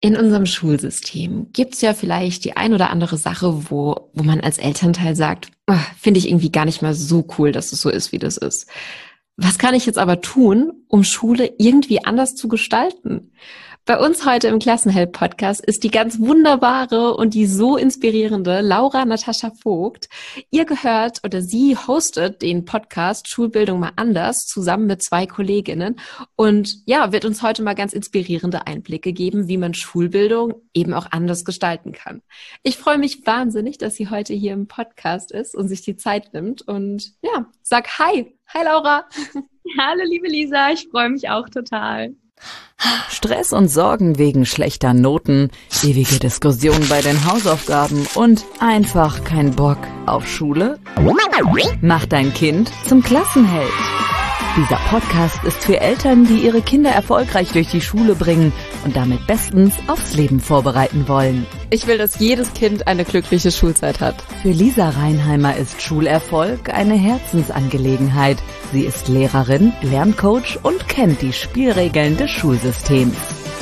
In unserem Schulsystem gibt's ja vielleicht die ein oder andere Sache, wo man als Elternteil sagt, finde ich irgendwie gar nicht mal so cool, dass es so ist, wie das ist. Was kann ich jetzt aber tun, um Schule irgendwie anders zu gestalten? Bei uns heute im Klassenheld-Podcast ist die ganz wunderbare und die so inspirierende Laura Natascha Vogt. Ihr gehört oder sie hostet den Podcast Schulbildung mal anders zusammen mit 2 Kolleginnen und ja, wird uns heute mal ganz inspirierende Einblicke geben, wie man Schulbildung eben auch anders gestalten kann. Ich freue mich wahnsinnig, dass sie heute hier im Podcast ist und sich die Zeit nimmt und ja, sag Hi. Hi Laura. Hallo liebe Lisa, ich freue mich auch total. Stress und Sorgen wegen schlechter Noten, ewige Diskussionen bei den Hausaufgaben und einfach kein Bock auf Schule? Mach dein Kind zum Klassenheld. Dieser Podcast ist für Eltern, die ihre Kinder erfolgreich durch die Schule bringen und damit bestens aufs Leben vorbereiten wollen. Ich will, dass jedes Kind eine glückliche Schulzeit hat. Für Lisa Reinheimer ist Schulerfolg eine Herzensangelegenheit. Sie ist Lehrerin, Lerncoach und kennt die Spielregeln des Schulsystems.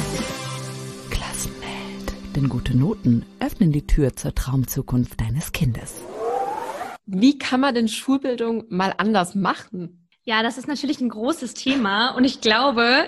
Klassenheld. Denn gute Noten öffnen die Tür zur Traumzukunft deines Kindes. Wie kann man denn Schulbildung mal anders machen? Ja, das ist natürlich ein großes Thema und ich glaube,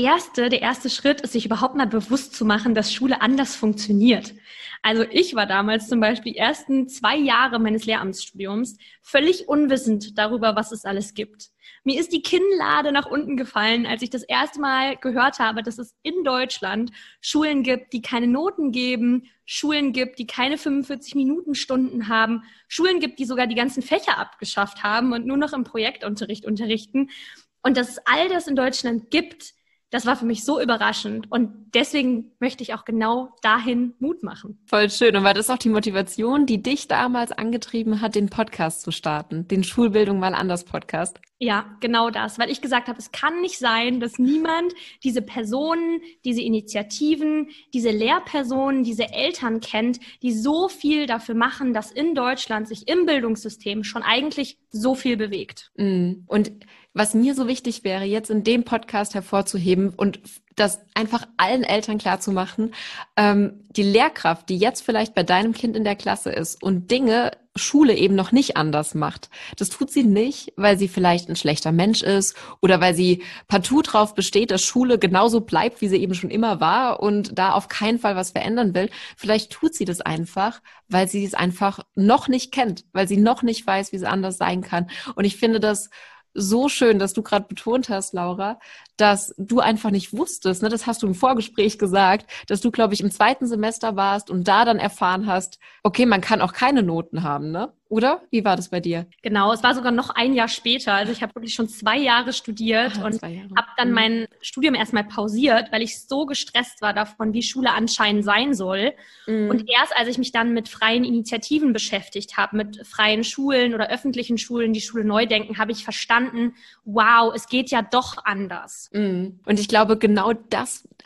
der erste Schritt ist, sich überhaupt mal bewusst zu machen, dass Schule anders funktioniert. Also ich war damals zum Beispiel die ersten 2 Jahre meines Lehramtsstudiums völlig unwissend darüber, was es alles gibt. Mir ist die Kinnlade nach unten gefallen, als ich das erste Mal gehört habe, dass es in Deutschland Schulen gibt, die keine Noten geben, Schulen gibt, die keine 45-Minuten-Stunden haben, Schulen gibt, die sogar die ganzen Fächer abgeschafft haben und nur noch im Projektunterricht unterrichten. Und dass es all das in Deutschland gibt, das war für mich so überraschend und deswegen möchte ich auch genau dahin Mut machen. Voll schön. Und war das auch die Motivation, die dich damals angetrieben hat, den Podcast zu starten, den Schulbildung mal anders Podcast? Ja, genau das, weil ich gesagt habe, es kann nicht sein, dass niemand diese Personen, diese Initiativen, diese Lehrpersonen, diese Eltern kennt, die so viel dafür machen, dass in Deutschland sich im Bildungssystem schon eigentlich so viel bewegt. Und was mir so wichtig wäre, jetzt in dem Podcast hervorzuheben und das einfach allen Eltern klarzumachen, die Lehrkraft, die jetzt vielleicht bei deinem Kind in der Klasse ist und Schule eben noch nicht anders macht. Das tut sie nicht, weil sie vielleicht ein schlechter Mensch ist oder weil sie partout drauf besteht, dass Schule genauso bleibt, wie sie eben schon immer war und da auf keinen Fall was verändern will. Vielleicht tut sie das einfach, weil sie es einfach noch nicht kennt, weil sie noch nicht weiß, wie es anders sein kann. Und ich finde das so schön, dass du gerade betont hast, Laura, dass du einfach nicht wusstest, ne, das hast du im Vorgespräch gesagt, dass du, glaube ich, im 2. Semester warst und da dann erfahren hast, okay, man kann auch keine Noten haben, ne? Oder? Wie war das bei dir? Genau, es war sogar noch ein Jahr später. Also ich habe wirklich schon 2 Jahre studiert und habe dann mein Studium erstmal pausiert, weil ich so gestresst war davon, wie Schule anscheinend sein soll. Und erst als ich mich dann mit freien Initiativen beschäftigt habe, mit freien Schulen oder öffentlichen Schulen, die Schule neu denken, habe ich verstanden, wow, es geht ja doch anders. Und ich glaube, genau da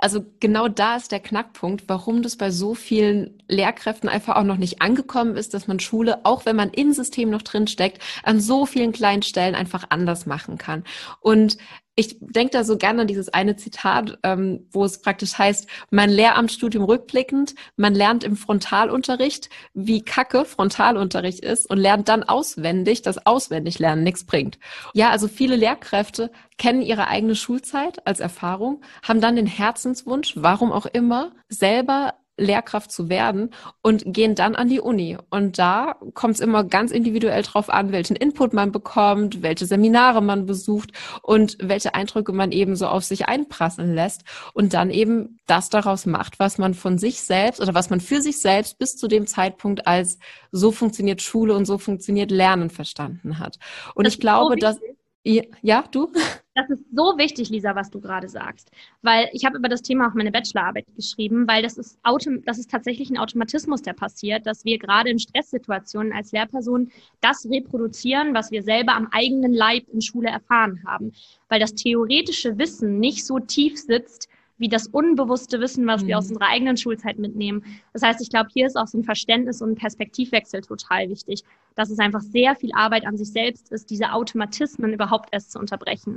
ist der Knackpunkt, warum das bei so vielen Lehrkräften einfach auch noch nicht angekommen ist, dass man Schule, auch wenn man im System noch drin steckt, an so vielen kleinen Stellen einfach anders machen kann. Und ich denke da so gerne an dieses eine Zitat, wo es praktisch heißt, mein Lehramtsstudium rückblickend, man lernt im Frontalunterricht, wie kacke Frontalunterricht ist und lernt dann auswendig, dass Auswendiglernen nichts bringt. Ja, also viele Lehrkräfte kennen ihre eigene Schulzeit als Erfahrung, haben dann den Herzenswunsch, warum auch immer, selber Lehrkraft zu werden und gehen dann an die Uni. Und da kommt es immer ganz individuell drauf an, welchen Input man bekommt, welche Seminare man besucht und welche Eindrücke man eben so auf sich einprasseln lässt und dann eben das daraus macht, was man von sich selbst oder was man für sich selbst bis zu dem Zeitpunkt als so funktioniert Schule und so funktioniert Lernen verstanden hat. Und ich glaube, dass... Ja, du? Das ist so wichtig, Lisa, was du gerade sagst, weil ich habe über das Thema auch meine Bachelorarbeit geschrieben, weil das ist tatsächlich ein Automatismus, der passiert, dass wir gerade in Stresssituationen als Lehrperson das reproduzieren, was wir selber am eigenen Leib in Schule erfahren haben, weil das theoretische Wissen nicht so tief sitzt, wie das unbewusste Wissen, was wir aus unserer eigenen Schulzeit mitnehmen. Das heißt, ich glaube, hier ist auch so ein Verständnis und ein Perspektivwechsel total wichtig, dass es einfach sehr viel Arbeit an sich selbst ist, diese Automatismen überhaupt erst zu unterbrechen.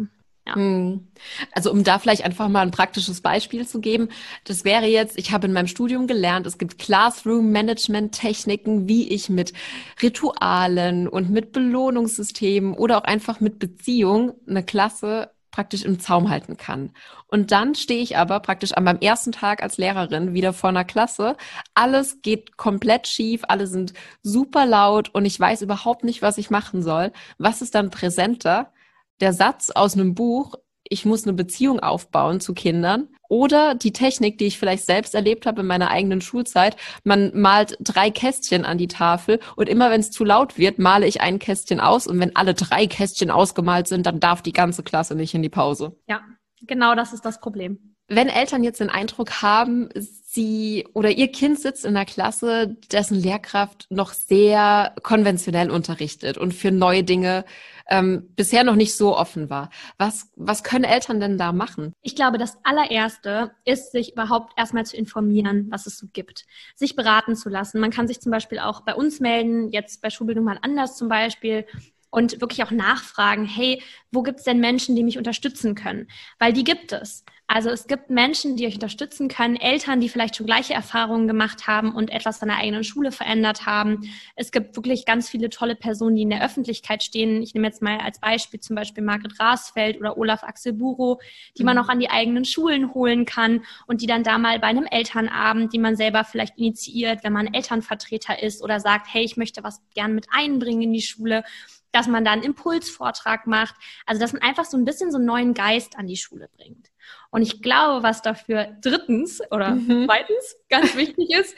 Ja. Also um da vielleicht einfach mal ein praktisches Beispiel zu geben, das wäre jetzt, ich habe in meinem Studium gelernt, es gibt Classroom-Management-Techniken, wie ich mit Ritualen und mit Belohnungssystemen oder auch einfach mit Beziehung eine Klasse praktisch im Zaum halten kann. Und dann stehe ich aber praktisch an meinem ersten Tag als Lehrerin wieder vor einer Klasse. Alles geht komplett schief, alle sind super laut und ich weiß überhaupt nicht, was ich machen soll. Was ist dann präsenter? Der Satz aus einem Buch, ich muss eine Beziehung aufbauen zu Kindern, oder die Technik, die ich vielleicht selbst erlebt habe in meiner eigenen Schulzeit, man malt 3 Kästchen an die Tafel und immer wenn es zu laut wird, male ich ein Kästchen aus und wenn alle 3 Kästchen ausgemalt sind, dann darf die ganze Klasse nicht in die Pause. Ja, genau das ist das Problem. Wenn Eltern jetzt den Eindruck haben, sie oder ihr Kind sitzt in einer Klasse, dessen Lehrkraft noch sehr konventionell unterrichtet und für neue Dinge bisher noch nicht so offen war. Was können Eltern denn da machen? Ich glaube, das allererste ist, sich überhaupt erstmal zu informieren, was es so gibt. Sich beraten zu lassen. Man kann sich zum Beispiel auch bei uns melden, jetzt bei Schulbildung mal anders zum Beispiel, und wirklich auch nachfragen, hey, wo gibt es denn Menschen, die mich unterstützen können? Weil die gibt es. Also es gibt Menschen, die euch unterstützen können, Eltern, die vielleicht schon gleiche Erfahrungen gemacht haben und etwas an der eigenen Schule verändert haben. Es gibt wirklich ganz viele tolle Personen, die in der Öffentlichkeit stehen. Ich nehme jetzt mal als Beispiel zum Beispiel Margret Rasfeld oder Olaf Axel Buro, die man auch an die eigenen Schulen holen kann und die dann da mal bei einem Elternabend, die man selber vielleicht initiiert, wenn man Elternvertreter ist oder sagt, hey, ich möchte was gern mit einbringen in die Schule, dass man da einen Impulsvortrag macht, also dass man einfach so ein bisschen so einen neuen Geist an die Schule bringt. Und ich glaube, was dafür drittens oder zweitens ganz wichtig ist,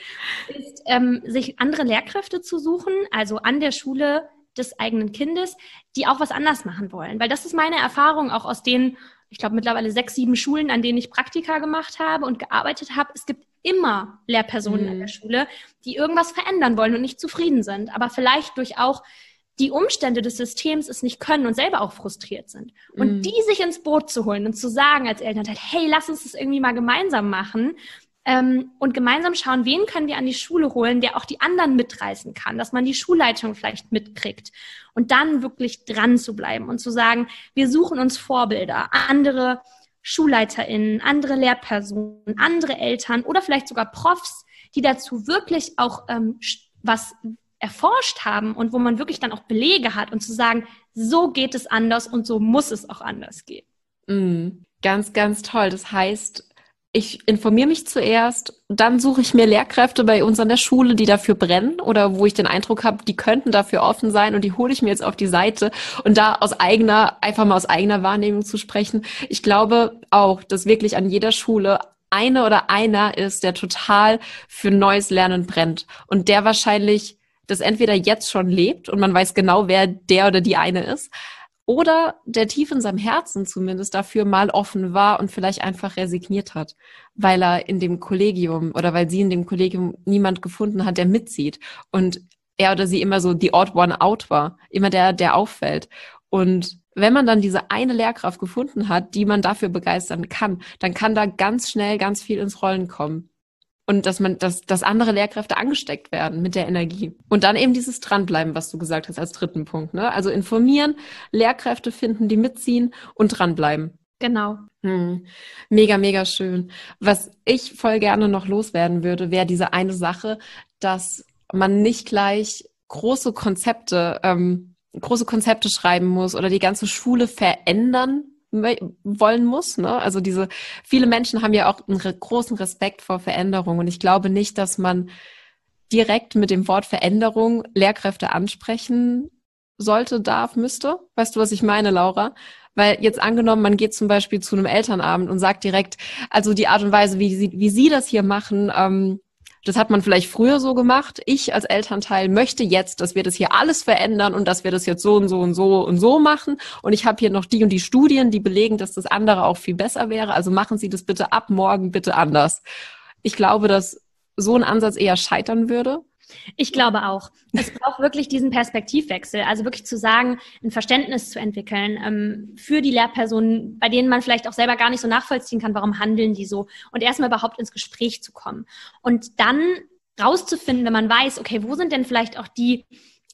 sich andere Lehrkräfte zu suchen, also an der Schule des eigenen Kindes, die auch was anders machen wollen. Weil das ist meine Erfahrung auch aus den, ich glaube mittlerweile 6, 7 Schulen, an denen ich Praktika gemacht habe und gearbeitet habe. Es gibt immer Lehrpersonen an der Schule, die irgendwas verändern wollen und nicht zufrieden sind, aber vielleicht durch auch die Umstände des Systems es nicht können und selber auch frustriert sind. Und die sich ins Boot zu holen und zu sagen als Elternteil, hey, lass uns das irgendwie mal gemeinsam machen und gemeinsam schauen, wen können wir an die Schule holen, der auch die anderen mitreißen kann, dass man die Schulleitung vielleicht mitkriegt und dann wirklich dran zu bleiben und zu sagen, wir suchen uns Vorbilder, andere SchulleiterInnen, andere Lehrpersonen, andere Eltern oder vielleicht sogar Profs, die dazu wirklich auch was erforscht haben und wo man wirklich dann auch Belege hat und zu sagen, so geht es anders und so muss es auch anders gehen. Ganz, ganz toll. Das heißt, ich informiere mich zuerst, dann suche ich mir Lehrkräfte bei uns an der Schule, die dafür brennen oder wo ich den Eindruck habe, die könnten dafür offen sein und die hole ich mir jetzt auf die Seite und da einfach mal aus eigener Wahrnehmung zu sprechen. Ich glaube auch, dass wirklich an jeder Schule eine oder einer ist, der total für neues Lernen brennt und der wahrscheinlich das entweder jetzt schon lebt und man weiß genau, wer der oder die eine ist, oder der tief in seinem Herzen zumindest dafür mal offen war und vielleicht einfach resigniert hat, weil er in dem Kollegium oder weil sie in dem Kollegium niemand gefunden hat, der mitzieht und er oder sie immer so the odd one out war, immer der auffällt. Und wenn man dann diese eine Lehrkraft gefunden hat, die man dafür begeistern kann, dann kann da ganz schnell ganz viel ins Rollen kommen. Und dass andere Lehrkräfte angesteckt werden mit der Energie. Und dann eben dieses Dranbleiben, was du gesagt hast als dritten Punkt, ne? Also informieren, Lehrkräfte finden, die mitziehen und dranbleiben. Genau. Mega, mega schön. Was ich voll gerne noch loswerden würde, wäre diese eine Sache, dass man nicht gleich große Konzepte schreiben muss oder die ganze Schule verändern wollen muss, ne? Also viele Menschen haben ja auch einen großen Respekt vor Veränderung und ich glaube nicht, dass man direkt mit dem Wort Veränderung Lehrkräfte ansprechen müsste. Weißt du, was ich meine, Laura? Weil jetzt angenommen, man geht zum Beispiel zu einem Elternabend und sagt direkt, also die Art und Weise, wie Sie das hier machen, das hat man vielleicht früher so gemacht. Ich als Elternteil möchte jetzt, dass wir das hier alles verändern und dass wir das jetzt so und so und so und so machen. Und ich habe hier noch die und die Studien, die belegen, dass das andere auch viel besser wäre. Also machen Sie das bitte ab morgen bitte anders. Ich glaube, dass so ein Ansatz eher scheitern würde. Ich glaube auch. Es braucht wirklich diesen Perspektivwechsel, also wirklich zu sagen, ein Verständnis zu entwickeln für die Lehrpersonen, bei denen man vielleicht auch selber gar nicht so nachvollziehen kann, warum handeln die so und erstmal überhaupt ins Gespräch zu kommen und dann rauszufinden, wenn man weiß, okay, wo sind denn vielleicht auch die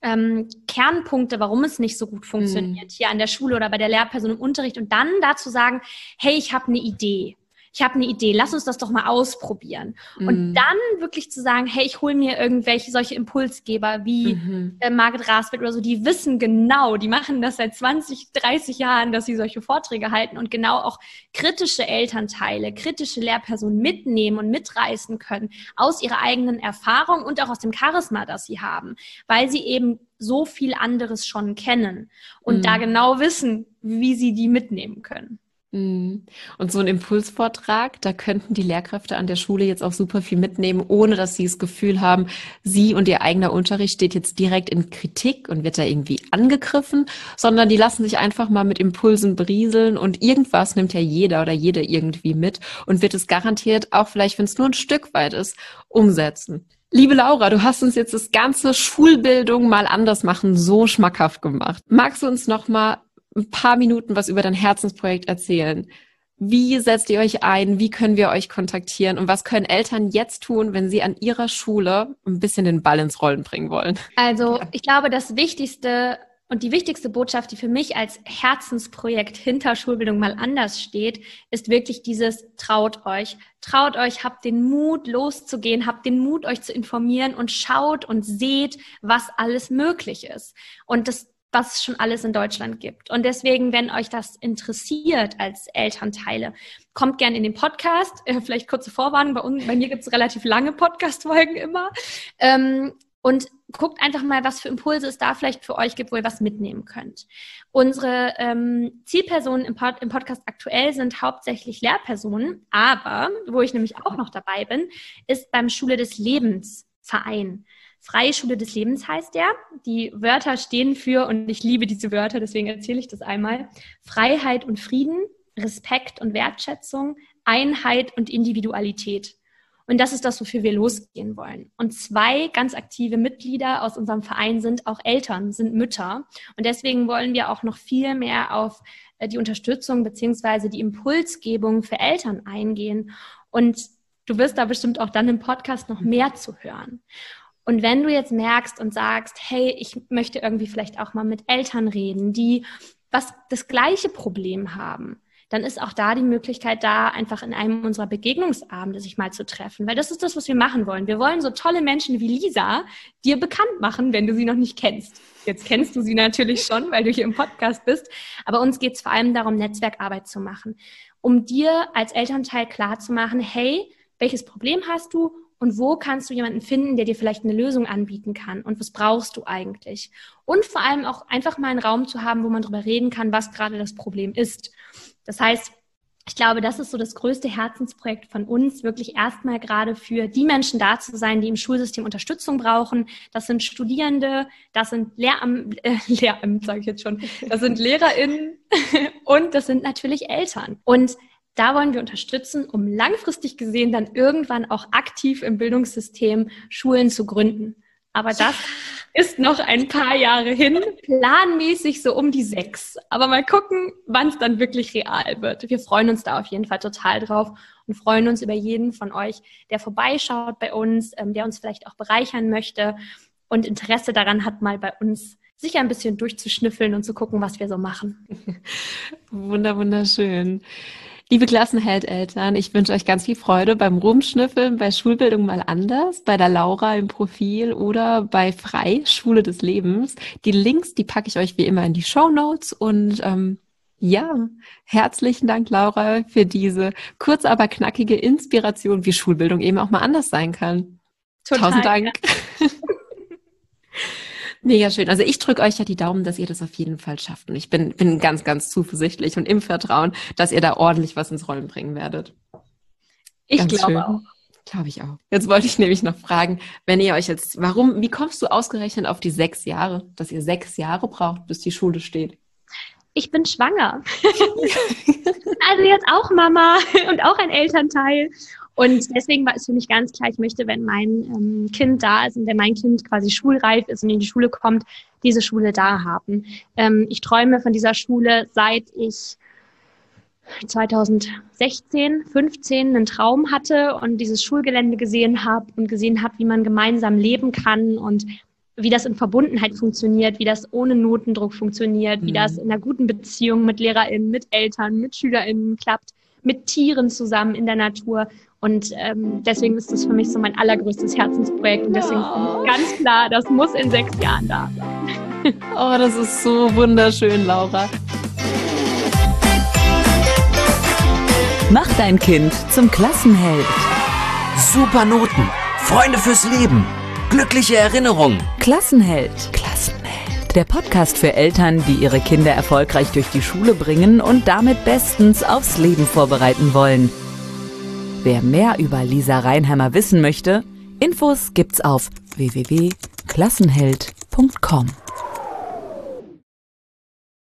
Kernpunkte, warum es nicht so gut funktioniert, hier an der Schule oder bei der Lehrperson im Unterricht und dann dazu sagen, hey, ich habe eine Idee, lass uns das doch mal ausprobieren. Und dann wirklich zu sagen, hey, ich hole mir irgendwelche solche Impulsgeber wie Margit Rasfeld oder so, die wissen genau, die machen das seit 20, 30 Jahren, dass sie solche Vorträge halten und genau auch kritische Elternteile, kritische Lehrpersonen mitnehmen und mitreißen können aus ihrer eigenen Erfahrung und auch aus dem Charisma, das sie haben, weil sie eben so viel anderes schon kennen und da genau wissen, wie sie die mitnehmen können. Und so ein Impulsvortrag, da könnten die Lehrkräfte an der Schule jetzt auch super viel mitnehmen, ohne dass sie das Gefühl haben, sie und ihr eigener Unterricht steht jetzt direkt in Kritik und wird da irgendwie angegriffen, sondern die lassen sich einfach mal mit Impulsen berieseln und irgendwas nimmt ja jeder oder jede irgendwie mit und wird es garantiert, auch vielleicht, wenn es nur ein Stück weit ist, umsetzen. Liebe Laura, du hast uns jetzt das ganze Schulbildung mal anders machen so schmackhaft gemacht. Magst du uns noch mal ein paar Minuten was über dein Herzensprojekt erzählen? Wie setzt ihr euch ein? Wie können wir euch kontaktieren? Und was können Eltern jetzt tun, wenn sie an ihrer Schule ein bisschen den Ball ins Rollen bringen wollen? Also ich glaube, das Wichtigste und die wichtigste Botschaft, die für mich als Herzensprojekt hinter Schulbildung mal anders steht, ist wirklich dieses: Traut euch, habt den Mut loszugehen, habt den Mut euch zu informieren und schaut und seht, was alles möglich ist. Und was es schon alles in Deutschland gibt. Und deswegen, wenn euch das interessiert als Elternteile, kommt gerne in den Podcast. Vielleicht kurze Vorwarnung, bei mir gibt es relativ lange Podcast-Folgen immer. Und guckt einfach mal, was für Impulse es da vielleicht für euch gibt, wo ihr was mitnehmen könnt. Unsere Zielpersonen im Podcast aktuell sind hauptsächlich Lehrpersonen, aber, wo ich nämlich auch noch dabei bin, ist beim Schule des Lebens Verein. Freie Schule des Lebens heißt der. Die Wörter stehen für, und ich liebe diese Wörter, deswegen erzähle ich das einmal: Freiheit und Frieden, Respekt und Wertschätzung, Einheit und Individualität. Und das ist das, wofür wir losgehen wollen. Und 2 ganz aktive Mitglieder aus unserem Verein sind auch Eltern, sind Mütter. Und deswegen wollen wir auch noch viel mehr auf die Unterstützung bzw. die Impulsgebung für Eltern eingehen. Und du wirst da bestimmt auch dann im Podcast noch mehr zu hören. Und wenn du jetzt merkst und sagst, hey, ich möchte irgendwie vielleicht auch mal mit Eltern reden, die das gleiche Problem haben, dann ist auch da die Möglichkeit da, einfach in einem unserer Begegnungsabende sich mal zu treffen. Weil das ist das, was wir machen wollen. Wir wollen so tolle Menschen wie Lisa dir bekannt machen, wenn du sie noch nicht kennst. Jetzt kennst du sie natürlich schon, weil du hier im Podcast bist. Aber uns geht es vor allem darum, Netzwerkarbeit zu machen, um dir als Elternteil klarzumachen, hey, welches Problem hast du? Und wo kannst du jemanden finden, der dir vielleicht eine Lösung anbieten kann? Und was brauchst du eigentlich? Und vor allem auch einfach mal einen Raum zu haben, wo man darüber reden kann, was gerade das Problem ist. Das heißt, ich glaube, das ist so das größte Herzensprojekt von uns, wirklich erstmal gerade für die Menschen da zu sein, die im Schulsystem Unterstützung brauchen. Das sind Studierende, das sind Lehramt, sage ich jetzt schon, das sind LehrerInnen und das sind natürlich Eltern. Und da wollen wir unterstützen, um langfristig gesehen dann irgendwann auch aktiv im Bildungssystem Schulen zu gründen. Aber das ist noch ein paar Jahre hin, planmäßig so um die 6. Aber mal gucken, wann es dann wirklich real wird. Wir freuen uns da auf jeden Fall total drauf und freuen uns über jeden von euch, der vorbeischaut bei uns, der uns vielleicht auch bereichern möchte und Interesse daran hat, mal bei uns sicher ein bisschen durchzuschnüffeln und zu gucken, was wir so machen. Wunderschön. Liebe Klassenheldeltern, ich wünsche euch ganz viel Freude beim Rumschnüffeln bei Schulbildung mal anders, bei der Laura im Profil oder bei Frei, Schule des Lebens. Die Links, die packe ich euch wie immer in die Shownotes und herzlichen Dank, Laura, für diese kurz, aber knackige Inspiration, wie Schulbildung eben auch mal anders sein kann. Total. 1000 Dank. Ja. Mega schön. Also ich drücke euch ja die Daumen, dass ihr das auf jeden Fall schafft. Und ich bin ganz, ganz zuversichtlich und im Vertrauen, dass ihr da ordentlich was ins Rollen bringen werdet. Ich glaube auch. Glaube ich auch. Jetzt wollte ich nämlich noch fragen, wenn ihr euch jetzt, wie kommst du ausgerechnet auf die 6 Jahre, dass ihr 6 Jahre braucht, bis die Schule steht? Ich bin schwanger. Also jetzt auch Mama und auch ein Elternteil. Und deswegen war es für mich ganz klar, ich möchte, wenn mein Kind da ist und wenn mein Kind quasi schulreif ist und in die Schule kommt, diese Schule da haben. Ich träume von dieser Schule, seit ich 2016, 15 einen Traum hatte und dieses Schulgelände gesehen habe, wie man gemeinsam leben kann und wie das in Verbundenheit funktioniert, wie das ohne Notendruck funktioniert, wie das in einer guten Beziehung mit LehrerInnen, mit Eltern, mit SchülerInnen klappt, mit Tieren zusammen in der Natur. Und deswegen ist das für mich so mein allergrößtes Herzensprojekt. Und deswegen ist ganz klar, das muss in 6 Jahren da sein. Oh, das ist so wunderschön, Laura. Mach dein Kind zum Klassenheld. Super Noten, Freunde fürs Leben, glückliche Erinnerungen. Klassenheld. Der Podcast für Eltern, die ihre Kinder erfolgreich durch die Schule bringen und damit bestens aufs Leben vorbereiten wollen. Wer mehr über Lisa Reinheimer wissen möchte, Infos gibt's auf www.klassenheld.com.